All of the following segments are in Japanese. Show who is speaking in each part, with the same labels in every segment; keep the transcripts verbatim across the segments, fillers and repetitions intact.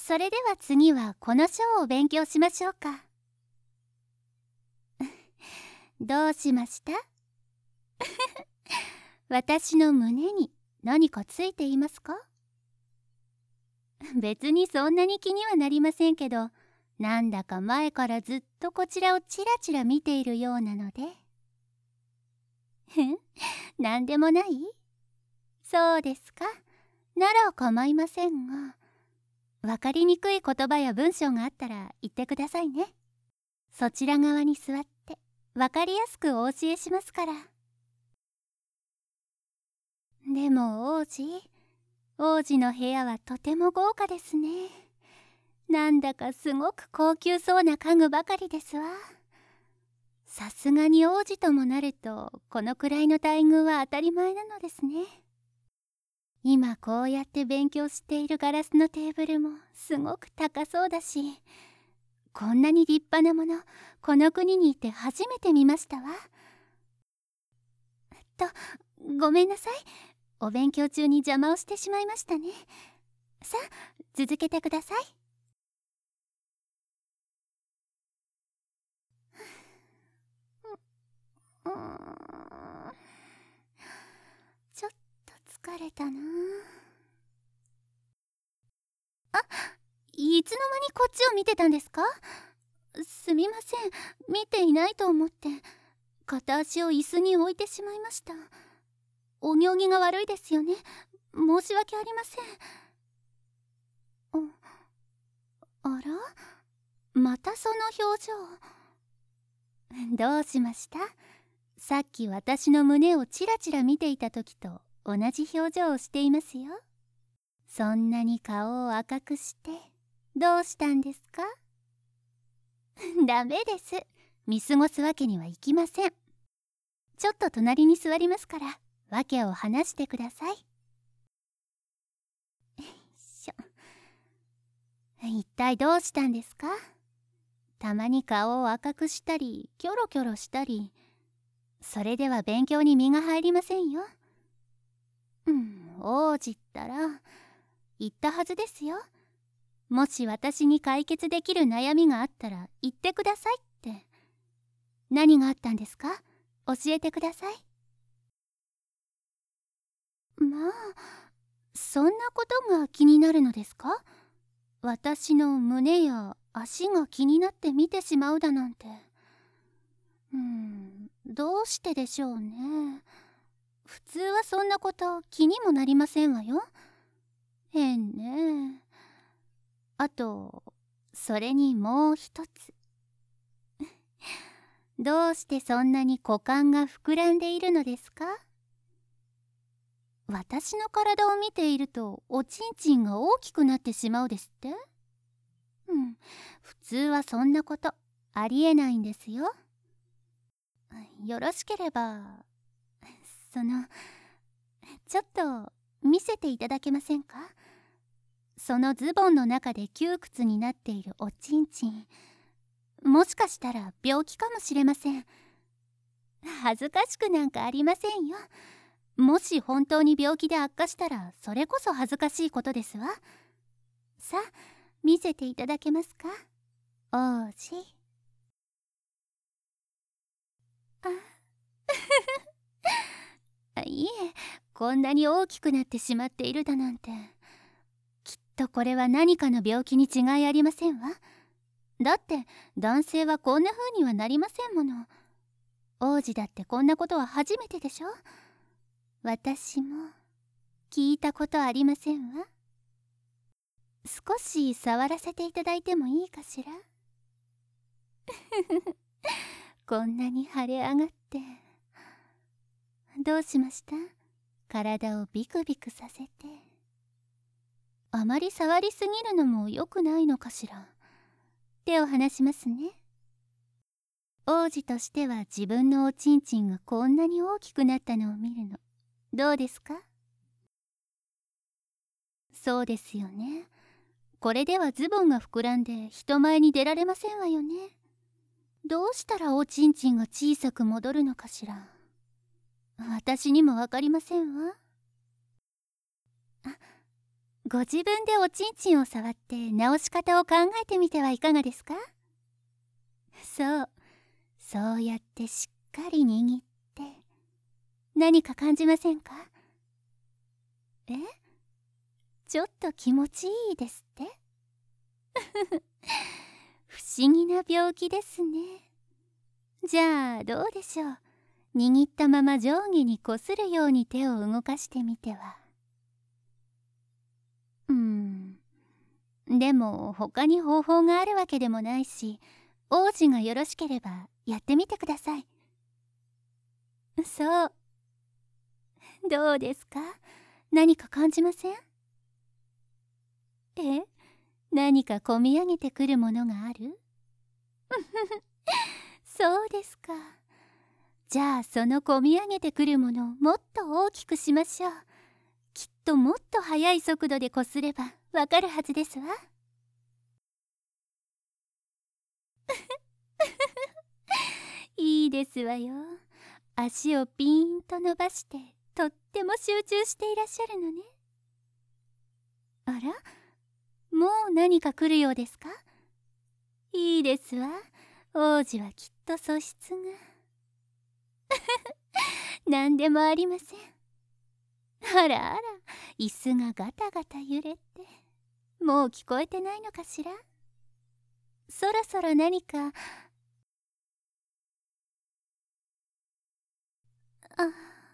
Speaker 1: それでは次はこの章を勉強しましょうか。どうしました？私の胸に何かついていますか？別にそんなに気にはなりませんけど、なんだか前からずっとこちらをちらちら見ているようなので。なんでもない？そうですか。なら構いませんが、わかりにくい言葉や文章があったら言ってくださいね。そちら側に座ってわかりやすくお教えしますから。でも王子、王子の部屋はとても豪華ですね。なんだかすごく高級そうな家具ばかりですわ。さすがに王子ともなるとこのくらいの待遇は当たり前なのですね。今こうやって勉強しているガラスのテーブルもすごく高そうだし、こんなに立派なものこの国にいて初めて見ましたわ。と、ごめんなさい。お勉強中に邪魔をしてしまいましたね。さあ、続けてください。うーん、ちょっと疲れたな。あ、いつの間にこっちを見てたんですか？すみません、見ていないと思って片足を椅子に置いてしまいました。お行儀が悪いですよね。申し訳ありません。あ、あら？またその表情。どうしました？さっき私の胸をちらちら見ていた時と同じ表情をしていますよ。そんなに顔を赤くしてどうしたんですか？ダメです。見過ごすわけにはいきません。ちょっと隣に座りますから訳を話してください。しょ一体どうしたんですか？たまに顔を赤くしたりキョロキョロしたり、それでは勉強に身が入りませんよ。うん、王子ったら言ったはずですよ。もし私に解決できる悩みがあったら言ってくださいって。何があったんですか？教えてください。まあ、そんなことが気になるのですか？私の胸や足が気になって見てしまうだなんて。うーん、どうしてでしょうね。普通はそんなこと気にもなりませんわよ。変ね。あと、それにもう一つ。どうしてそんなに股間が膨らんでいるのですか？私の体を見ているとおちんちんが大きくなってしまうですって？うん、普通はそんなことありえないんですよ。よろしければ、その、ちょっと見せていただけませんか？そのズボンの中で窮屈になっているおちんちん、もしかしたら病気かもしれません。恥ずかしくなんかありませんよ。もし本当に病気で悪化したらそれこそ恥ずかしいことですわ。さあ、見せていただけますか？王子。あいえ、こんなに大きくなってしまっているだなんて。きっとこれは何かの病気に違いありませんわ。だって男性はこんな風にはなりませんもの。王子だってこんなことは初めてでしょ。私も聞いたことありませんわ。少し触らせていただいてもいいかしら？こんなに腫れ上がって。どうしました？体をビクビクさせて。あまり触りすぎるのも良くないのかしら。手を離しますね。王子としては自分のおちんちんがこんなに大きくなったのを見るのどうですか？そうですよね。これではズボンが膨らんで人前に出られませんわよね。どうしたらおちんちんが小さく戻るのかしら。私にもわかりませんわ。あ、 ご自分でおちんちんを触って直し方を考えてみてはいかがですか？そう、そうやってしっかり握って何か感じませんか？え？ちょっと気持ちいいですって不思議な病気ですね。じゃあどうでしょう。握ったまま上下にこするように手を動かしてみては。うーんでも他に方法があるわけでもないし、王子がよろしければやってみてください。そう。どうですか？何か感じません？え？何かこみ上げてくるものがある？そうですか。じゃあそのこみ上げてくるものをもっと大きくしましょう。きっともっと速い速度でこすればわかるはずですわ。いいですわよ。足をピーンと伸ばしてとっても集中していらっしゃるのね。あら、もう何か来るようですか？いいですわ。王子はきっと素質が何でもありません。あらあら、椅子がガタガタ揺れて、もう聞こえてないのかしら？そろそろ何か。あ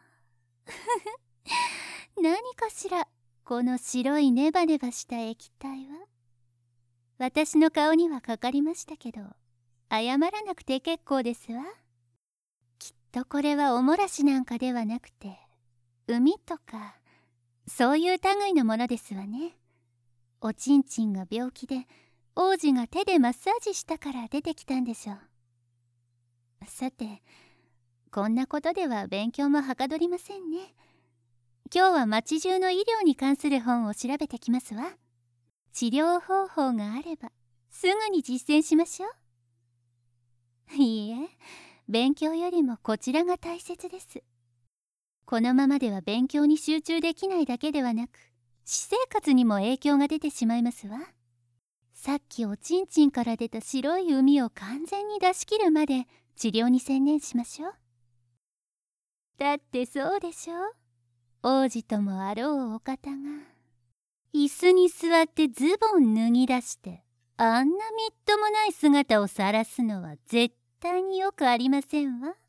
Speaker 1: 何かしら、この白いネバネバした液体は。私の顔にはかかりましたけど、謝らなくて結構ですわ。きっとこれはおもらしなんかではなくて、海とかそういう類のものですわね。おちんちんが病気で王子が手でマッサージしたから出てきたんでしょう。さて、こんなことでは勉強もはかどりませんね。今日は町中の医療に関する本を調べてきますわ。治療方法があればすぐに実践しましょう。いいえ、勉強よりもこちらが大切です。このままでは勉強に集中できないだけではなく、私生活にも影響が出てしまいますわ。さっきおちんちんから出た白い膿を完全に出し切るまで治療に専念しましょう。だってそうでしょう。王子ともあろうお方が椅子に座ってズボン脱ぎ出してあんなみっともない姿を晒すのは絶対によくありませんわ。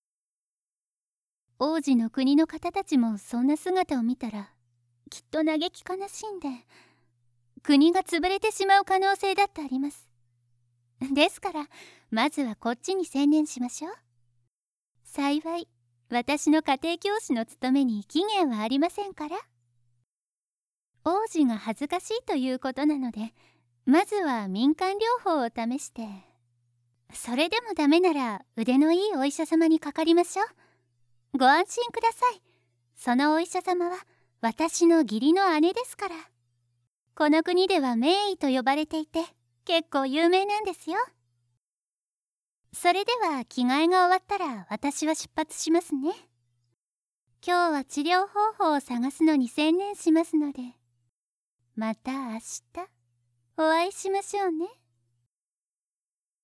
Speaker 1: 王子の国の方たちもそんな姿を見たらきっと嘆き悲しんで国が潰れてしまう可能性だってあります。ですからまずはこっちに専念しましょう。幸い私の家庭教師の務めに期限はありませんから。王子が恥ずかしいということなので、まずは民間療法を試して、それでもダメなら腕のいいお医者様にかかりましょう。ご安心ください。そのお医者様は私の義理の姉ですから。この国では名医と呼ばれていて結構有名なんですよ。それでは着替えが終わったら私は出発しますね。今日は治療方法を探すのに専念しますので、また明日お会いしましょうね。